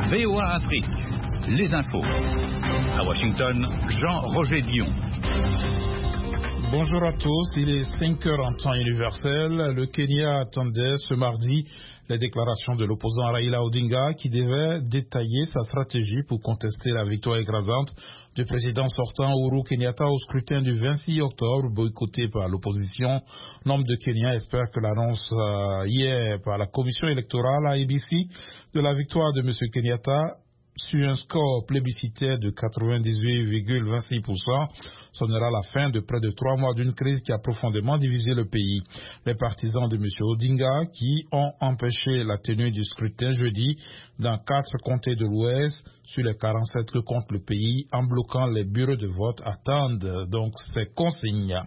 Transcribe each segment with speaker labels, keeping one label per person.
Speaker 1: VOA Afrique, les infos. À Washington, Jean-Roger Dion.
Speaker 2: Bonjour à tous, il est 5 heures en temps universel. Le Kenya attendait ce mardi les déclarations de l'opposant Raila Odinga qui devait détailler sa stratégie pour contester la victoire écrasante du président sortant Uhuru Kenyatta au scrutin du 26 octobre, boycotté par l'opposition. Nombre de Kenyans espèrent que l'annonce hier par la commission électorale IEBC de la victoire de M. Kenyatta sur un score plébiscitaire de 98,26%, sonnera la fin de près de 3 mois d'une crise qui a profondément divisé le pays. Les partisans de M. Odinga, qui ont empêché la tenue du scrutin jeudi dans 4 comtés de l'Ouest, sur les 47 que compte le pays, en bloquant les bureaux de vote, attendent donc ces consignes.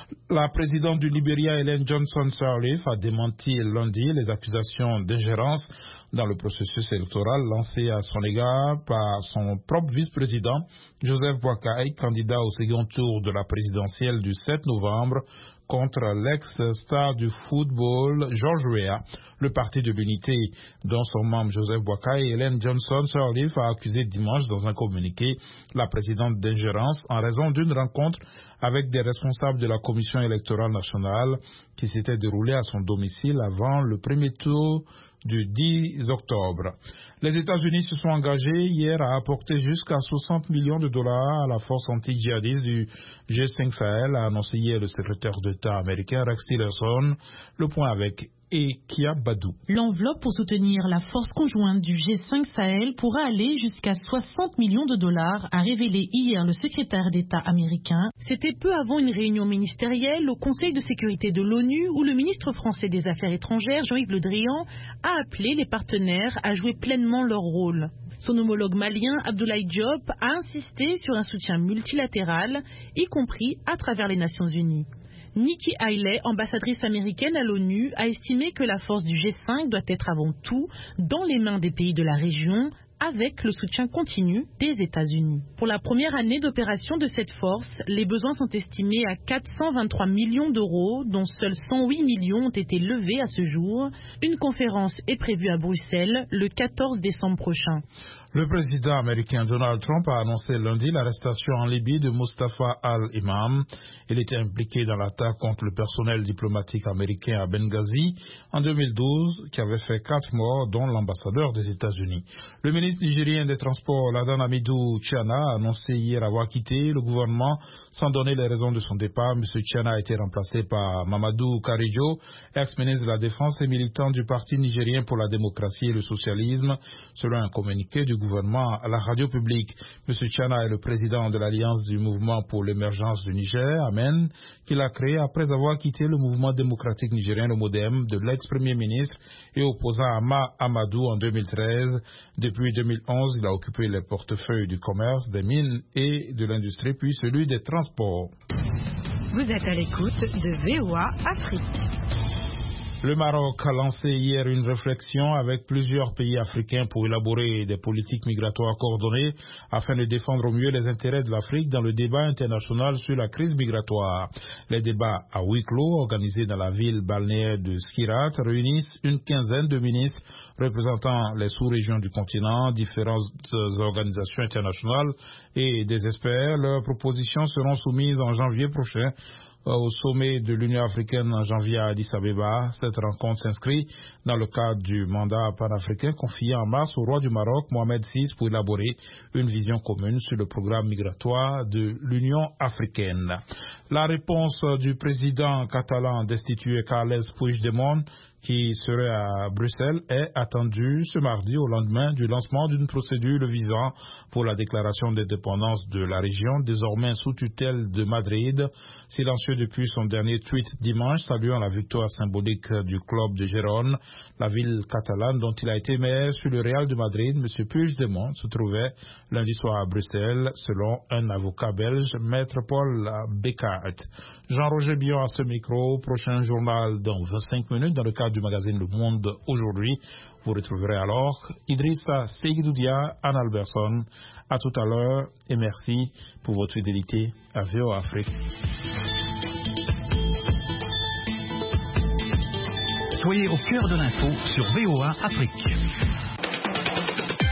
Speaker 2: La présidente du Libéria, Ellen Johnson Sirleaf, a démenti lundi les accusations d'ingérence dans le processus électoral lancé à son égard par son propre vice-président, Joseph Boakai, candidat au second tour de la présidentielle du 7 novembre, contre l'ex-star du football George Weah. Le Parti de l'Unité, dont son membre Joseph Boakai et Ellen Johnson Sirleaf a accusé dimanche dans un communiqué la présidente d'ingérence en raison d'une rencontre avec des responsables de la Commission électorale nationale qui s'était déroulée à son domicile avant le premier tour du 10 octobre. Les États-Unis se sont engagés hier à apporter jusqu'à 60 millions de dollars à la force anti-djihadiste du G5 Sahel, a annoncé hier le secrétaire d'État américain Rex Tillerson. Le point avec Ekia Badou.
Speaker 3: L'enveloppe pour soutenir la force conjointe du G5 Sahel pourra aller jusqu'à 60 millions de dollars, a révélé hier le secrétaire d'État américain. C'était peu avant une réunion ministérielle au Conseil de sécurité de l'ONU où le ministre français des Affaires étrangères, Jean-Yves Le Drian, a appelé les partenaires à jouer pleinement leur rôle. Son homologue malien, Abdoulaye Diop, a insisté sur un soutien multilatéral, y compris à travers les Nations Unies. Nikki Haley, ambassadrice américaine à l'ONU, a estimé que la force du G5 doit être avant tout dans les mains des pays de la région, avec le soutien continu des États-Unis. Pour la première année d'opération de cette force, les besoins sont estimés à 423 millions d'euros, dont seuls 108 millions ont été levés à ce jour. Une conférence est prévue à Bruxelles le 14 décembre prochain.
Speaker 2: Le président américain Donald Trump a annoncé lundi l'arrestation en Libye de Mustafa al-Imam. Il était impliqué dans l'attaque contre le personnel diplomatique américain à Benghazi en 2012, qui avait fait 4 morts, dont l'ambassadeur des États-Unis. Le ministre nigérien des Transports, Ladan Hamidou Tchana, a annoncé hier avoir quitté le gouvernement sans donner les raisons de son départ. M. Tchana a été remplacé par Mamadou Karijo, ex-ministre de la Défense et militant du Parti nigérien pour la démocratie et le socialisme, selon un communiqué du gouvernement à la radio publique. M. Tchana est le président de l'Alliance du mouvement pour l'émergence du Niger, AMEN, qu'il a créé après avoir quitté le mouvement démocratique nigérien, le MODEM, de l'ex-premier ministre et opposant Ama Amadou en 2013. Depuis 2011, il a occupé les portefeuilles du commerce, des mines et de l'industrie, puis celui des transports.
Speaker 4: Vous êtes à l'écoute de VOA Afrique.
Speaker 2: Le Maroc a lancé hier une réflexion avec plusieurs pays africains pour élaborer des politiques migratoires coordonnées afin de défendre au mieux les intérêts de l'Afrique dans le débat international sur la crise migratoire. Les débats à huis clos organisés dans la ville balnéaire de Skirat réunissent une quinzaine de ministres représentant les sous-régions du continent, différentes organisations internationales et des experts. Leurs propositions seront soumises en janvier prochain au sommet de l'Union africaine en janvier à Addis Abeba. Cette rencontre s'inscrit dans le cadre du mandat panafricain confié en mars au roi du Maroc, Mohamed VI, pour élaborer une vision commune sur le programme migratoire de l'Union africaine. La réponse du président catalan destitué Carles Puigdemont, qui serait à Bruxelles, est attendue ce mardi au lendemain du lancement d'une procédure visant pour la déclaration d'indépendance de la région, désormais sous tutelle de Madrid. Silencieux depuis son dernier tweet dimanche, saluant la victoire symbolique du club de Gérone, la ville catalane dont il a été maire sur le Real de Madrid, M. Puigdemont se trouvait lundi soir à Bruxelles, selon un avocat belge, Maître Paul Becart. Jean-Roger Bion à ce micro. Prochain journal dans 25 minutes dans le cadre du magazine Le Monde aujourd'hui. Vous retrouverez alors Idrissa Seydoudia, Anne Alberson. À tout à l'heure et merci pour votre fidélité à VOA Afrique.
Speaker 1: Soyez au cœur de l'info sur VOA Afrique.